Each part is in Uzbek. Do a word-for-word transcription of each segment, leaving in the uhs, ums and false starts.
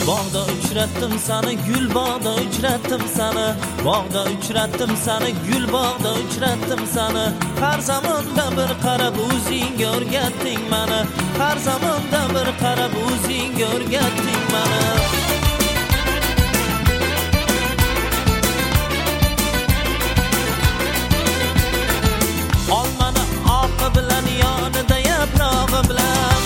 Bog'da uchratdim seni, gul bog'da uchratdim seni. Bog'da uchratdim seni, gul bog'da uchratdim seni. Har zamonda bir qarab o'zingga o'rgatding meni. Har zamonda bir qarab o'zingga o'rgatding meni. Olmani oqi bilan yonida yaprog'i bilan.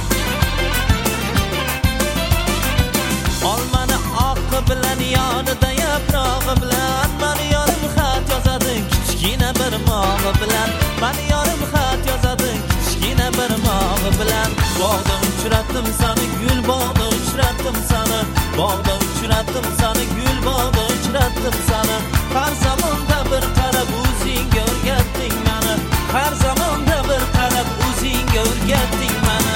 Olmani oqi bilan yonida yaprog'i bilan. Mani yorim xat yozadi kichkina bir mog'i bilan. Mani yorim xat yozadi kichkina bir mog'i bilan. Bog'da uchratdim seni, gul bog'da uchratdim seni. Bog'da uchratdim seni, gul bog'da uchratdim seni. Har zamonda bir qarab o'zingga o'rgatding meni. Har zamonda bir qarab o'zingga o'rgatding meni.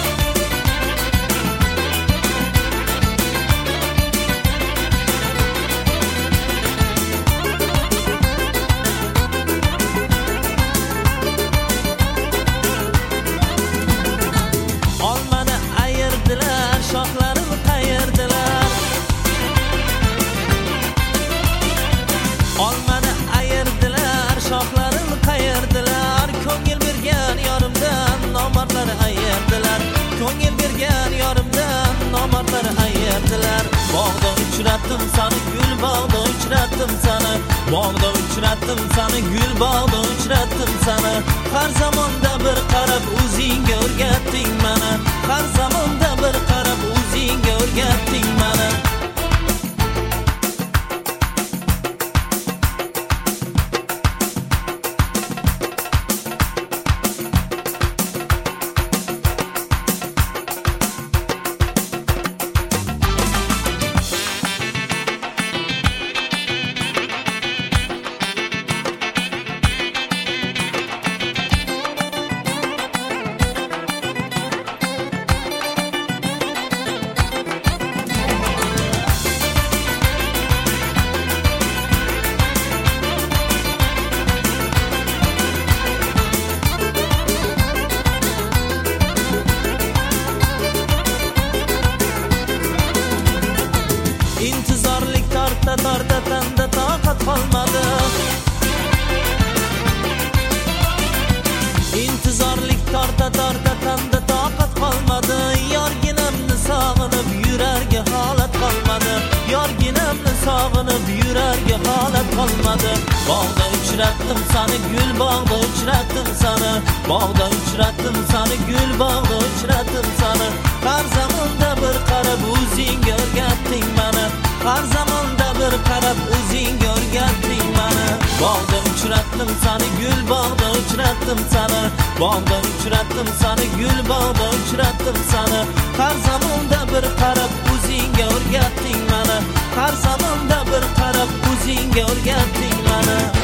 Olmani ayirdilar, shoxlarini qayirdilar. Olmani ayirdilar, shoxlarini qayirdilar. Ko'ngil bergan yorimdan nomardlar ayirdilar. Ko'ngil bergan yorimdan nomardlar ayirdilar. Bog'da uchratdim seni, gul bog'da uchratdim seni. Bog'da uchratdim seni, gul bog'da uchratdim seni. Har zamonda bir qarab o'zingga o'rgatding meni. Har zamonda bir qarab o'zingga o'rgatding meni. İntizorlik torta torta tanda toqat qolmadi. İntizorlik torta torta tanda toqat qolmadi. Yorginamni sog'inib yurarga holat qolmadi. Yorginamni sog'inib yurarga holat qolmadi. Bog'da uchratdim seni, gul bog'da uchratdim seni. Bog'da uchratdim seni, gul bog'da uchratdim seni. Har zamonda bir qarab o'zingga o'rgatding meni. Har zamonda bir qarab o'zingga o'rgatding meni. Bog'da uchratdim seni, gul bog'da uchratdim seni. Bog'da uchratdim seni, gul bog'da uchratdim seni. Har zamonda bir qarab o'zingga o'rgatding meni. Har zamonda bir qarab o'zingga o'rgatding meni.